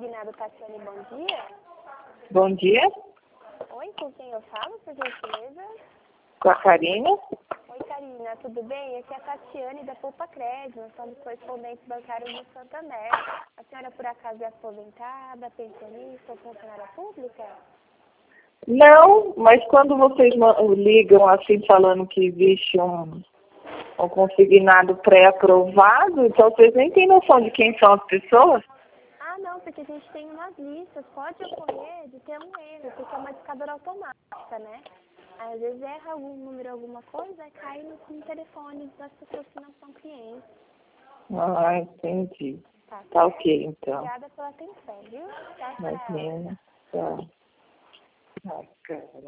Consignado Tatiane, bom dia. Bom dia, Oi, com quem eu falo, por gentileza? com a Karina. Oi, Karina, tudo bem? Aqui é a Tatiane da Poupa Crédito, nós somos correspondentes bancários do Santander. A senhora, por acaso, é aposentada, pensionista ou funcionária pública? Não, mas quando vocês ligam assim falando que existe um consignado pré-aprovado, então vocês nem têm noção de quem são as pessoas? Ah, não, porque a gente tem umas listas. Pode ocorrer de ter um erro, porque é uma discadora automática, né? Às vezes erra algum número, alguma coisa, cai no telefone das pessoas que não são clientes. Ah, entendi. Tá, Tá certo? ok, então. Obrigada pela atenção, viu? Tchau, tchau. Imagina. Tá. Ah, cara.